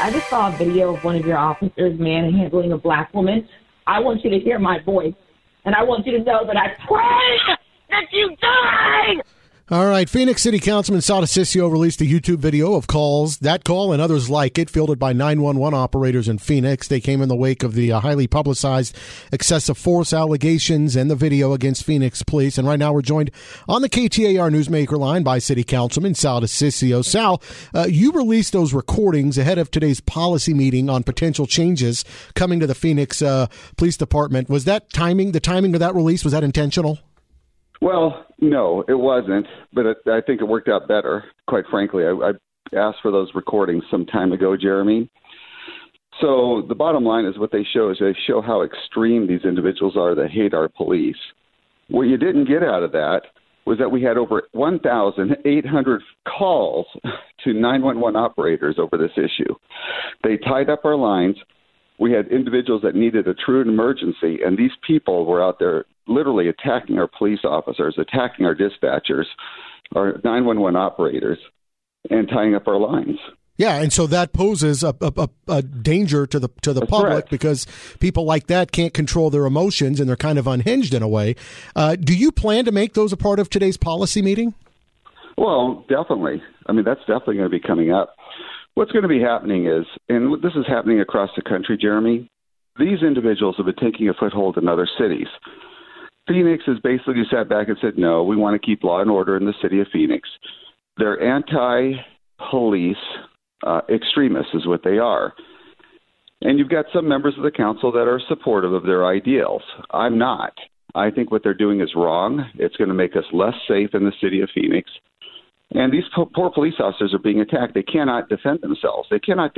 I just saw a video of one of your officers manhandling a black woman. I want you to hear my voice, and I want you to know that I pray that you die! All right, Phoenix City Councilman Sal DiCiccio released a YouTube video of that call and others like it, fielded by 911 operators in Phoenix. They came in the wake of the highly publicized excessive force allegations and the video against Phoenix police. And right now we're joined on the KTAR Newsmaker line by City Councilman Sal DiCiccio. Sal, you released those recordings ahead of today's policy meeting on potential changes coming to the Phoenix Police Department. Was that the timing of that release, was that intentional? Well, no, it wasn't, but I think it worked out better, quite frankly. I asked for those recordings some time ago, Jeremy. So the bottom line is what they show how extreme these individuals are that hate our police. What you didn't get out of that was that we had over 1,800 calls to 911 operators over this issue. They tied up our lines. We had individuals that needed a true emergency, and these people were out there literally attacking our police officers, attacking our dispatchers, our 911 operators, and tying up our lines. Yeah, and so that poses a danger to the public, correct, because people like that can't control their emotions and they're kind of unhinged in a way. Do you plan to make those a part of today's policy meeting? Well, definitely. I mean, that's definitely going to be coming up. What's going to be happening is, and this is happening across the country, Jeremy, these individuals have been taking a foothold in other cities. Phoenix has basically sat back and said, no, we want to keep law and order in the city of Phoenix. They're anti-police extremists is what they are. And you've got some members of the council that are supportive of their ideals. I'm not. I think what they're doing is wrong. It's going to make us less safe in the city of Phoenix. And these poor police officers are being attacked. They cannot defend themselves.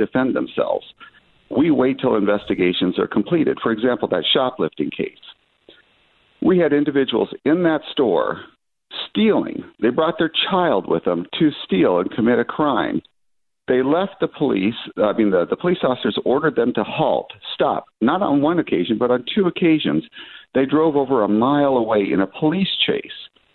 We wait till investigations are completed. For example, that shoplifting case. We had individuals in that store stealing. They brought their child with them to steal and commit a crime. They left the police. The police officers ordered them to halt, stop, not on one occasion, but on two occasions. They drove over a mile away in a police chase.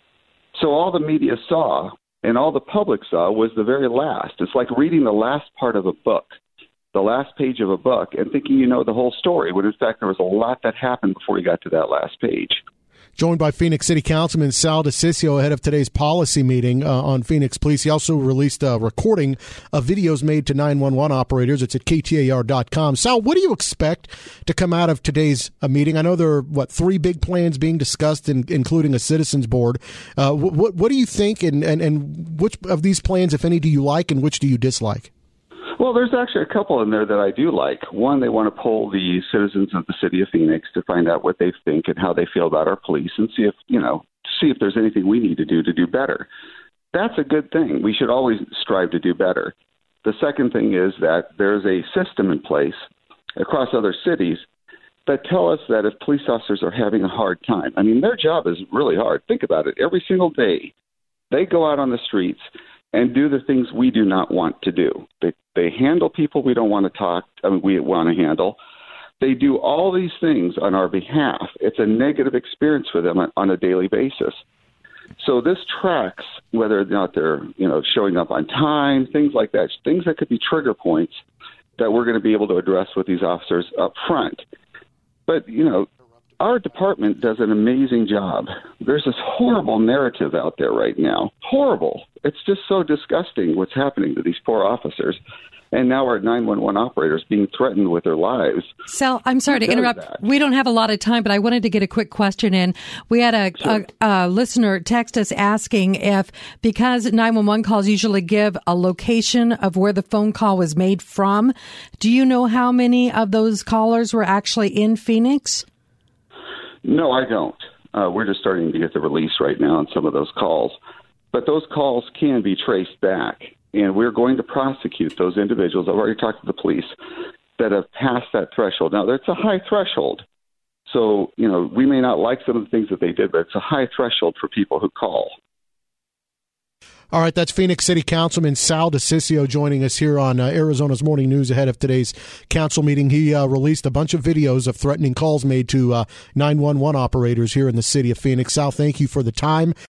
So all the media saw and all the public saw was the very last. It's like reading the last part of a book, the last page of a book, and thinking you know the whole story, when in fact there was a lot that happened before you got to that last page. Joined by Phoenix City Councilman Sal DiCiccio ahead of today's policy meeting on Phoenix Police. He also released a recording of videos made to 911 operators. It's at KTAR.com. Sal, what do you expect to come out of today's meeting? I know there are, three big plans being discussed, including a citizens board. What do you think, and which of these plans, if any, do you like and which do you dislike? Well, there's actually a couple in there that I do like. One, they want to poll the citizens of the city of Phoenix to find out what they think and how they feel about our police, and see if there's anything we need to do better. That's a good thing. We should always strive to do better. The second thing is that there's a system in place across other cities that tell us that if police officers are having a hard time, I mean, their job is really hard. Think about it. Every single day, they go out on the streets and do the things we do not want to do. They handle people we don't want to we want to handle. They do all these things on our behalf. It's a negative experience for them on a daily basis. So this tracks whether or not they're, showing up on time, things like that, things that could be trigger points that we're going to be able to address with these officers up front. But, our department does an amazing job. There's this horrible narrative out there right now. Horrible. It's just so disgusting what's happening to these poor officers. And now our 911 operators being threatened with their lives. Sal, I'm sorry to interrupt. That? We don't have a lot of time, but I wanted to get a quick question in. We had a listener text us asking if, because 911 calls usually give a location of where the phone call was made from, do you know how many of those callers were actually in Phoenix? No, I don't. We're just starting to get the release right now on some of those calls. But those calls can be traced back, and we're going to prosecute those individuals. I've already talked to the police that have passed that threshold. Now, it's a high threshold. So, we may not like some of the things that they did, but it's a high threshold for people who call. All right, that's Phoenix City Councilman Sal DiCiccio joining us here on Arizona's Morning News ahead of today's council meeting. He released a bunch of videos of threatening calls made to 911 operators here in the city of Phoenix. Sal, thank you for the time.